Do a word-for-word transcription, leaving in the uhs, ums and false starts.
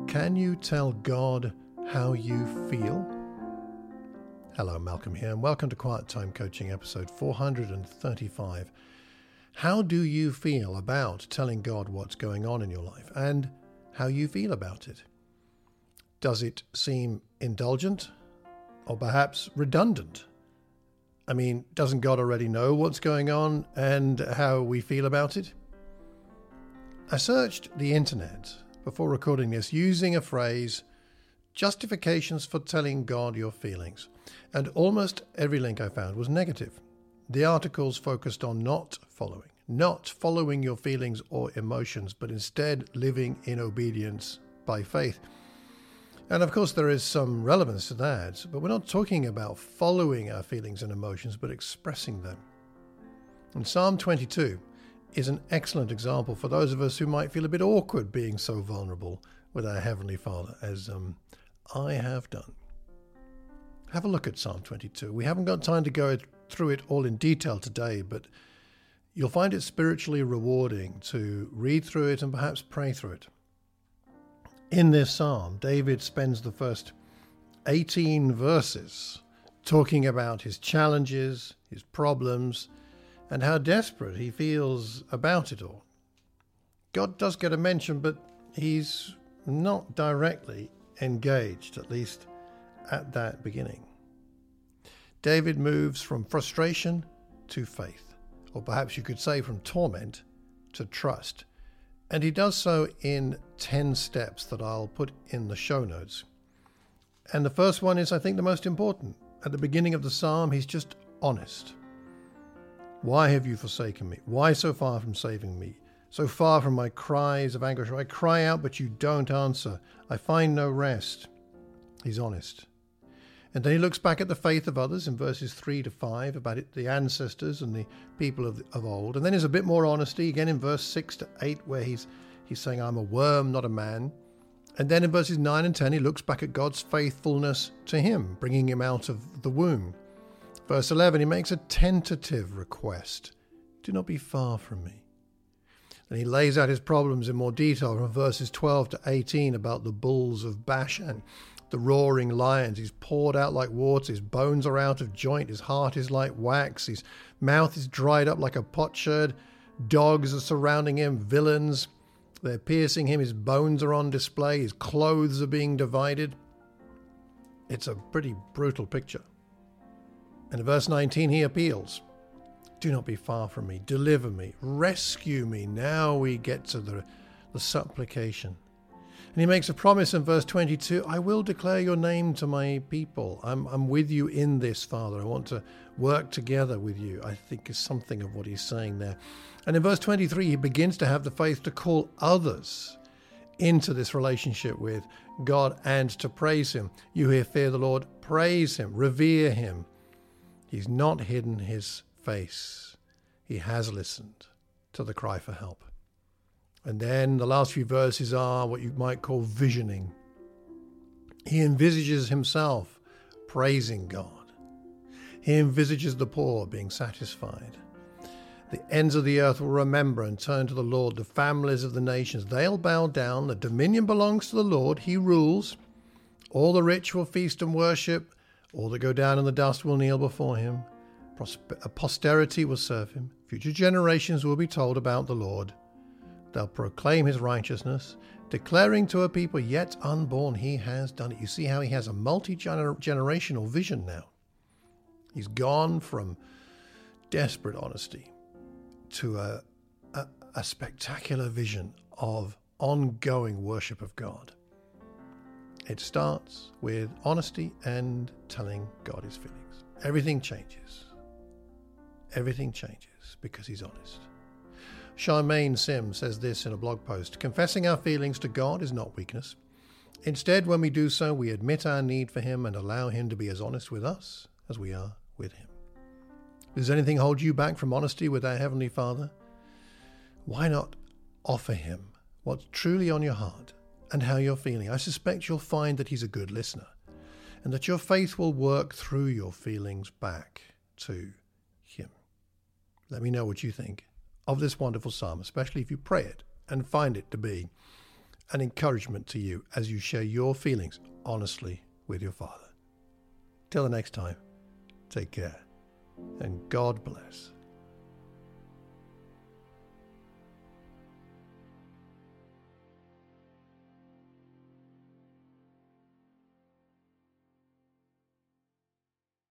Can you tell God how you feel? Hello, Malcolm here, and welcome to Quiet Time Coaching episode four hundred thirty-five. How do you feel about telling God what's going on in your life and how you feel about it? Does it seem indulgent or perhaps redundant? I mean, doesn't God already know what's going on and how we feel about it? I searched the internet before recording this using a phrase, justifications for telling God your feelings, and almost every link I found was negative. The articles focused on not following, not following your feelings or emotions, but instead living in obedience by faith. And of course there is some relevance to that, but we're not talking about following our feelings and emotions, but expressing them. And Psalm twenty-two is an excellent example for those of us who might feel a bit awkward being so vulnerable with our Heavenly Father, as um, I have done. Have a look at Psalm twenty-two. We haven't got time to go through it all in detail today, but you'll find it spiritually rewarding to read through it and perhaps pray through it. In this psalm, David spends the first eighteen verses talking about his challenges, his problems, and how desperate he feels about it all. God does get a mention, but he's not directly engaged, at least at that beginning. David moves from frustration to faith, or perhaps you could say from torment to trust. And he does so in ten steps that I'll put in the show notes. And the first one is, I think, the most important. At the beginning of the psalm, he's just honest. Why have you forsaken me? Why so far from saving me? So far from my cries of anguish. I cry out, but you don't answer. I find no rest. He's honest. And then he looks back at the faith of others in verses three to five, about it, the ancestors and the people of, of old. And then there's a bit more honesty, again in verse six to eight, where he's, he's saying, I'm a worm, not a man. And then in verses nine and ten, he looks back at God's faithfulness to him, bringing him out of the womb. Verse eleven, he makes a tentative request. Do not be far from me. And he lays out his problems in more detail from verses twelve to eighteen about the bulls of Bashan, the roaring lions. He's poured out like water. His bones are out of joint. His heart is like wax. His mouth is dried up like a potsherd. Dogs are surrounding him. Villains, they're piercing him. His bones are on display. His clothes are being divided. It's a pretty brutal picture. And in verse nineteen, he appeals. Do not be far from me. Deliver me. Rescue me. Now we get to the, the supplication. And he makes a promise in verse twenty-two, I will declare your name to my people. I'm, I'm with you in this, Father. I want to work together with you, I think is something of what he's saying there. And in verse twenty-three, he begins to have the faith to call others into this relationship with God and to praise him. You here fear the Lord, praise him, revere him. He's not hidden his face. He has listened to the cry for help. And then the last few verses are what you might call visioning. He envisages himself praising God. He envisages the poor being satisfied. The ends of the earth will remember and turn to the Lord. The families of the nations, they'll bow down. The dominion belongs to the Lord. He rules. All the rich will feast and worship. All that go down in the dust will kneel before him. Prosper- posterity will serve him. Future generations will be told about the Lord. They'll proclaim his righteousness, declaring to a people yet unborn, he has done it. You see how he has a multi-generational vision now. He's gone from desperate honesty to a, a, a spectacular vision of ongoing worship of God. It starts with honesty and telling God his feelings. Everything changes. Everything changes because he's honest. Charmaine Sims says this in a blog post, confessing our feelings to God is not weakness. Instead, when we do so, we admit our need for him and allow him to be as honest with us as we are with him. Does anything hold you back from honesty with our Heavenly Father? Why not offer him what's truly on your heart and how you're feeling? I suspect you'll find that he's a good listener and that your faith will work through your feelings back to him. Let me know what you think of this wonderful psalm, especially if you pray it and find it to be and encouragement to you as you share your feelings honestly with your Father. Till the next time, take care and God bless.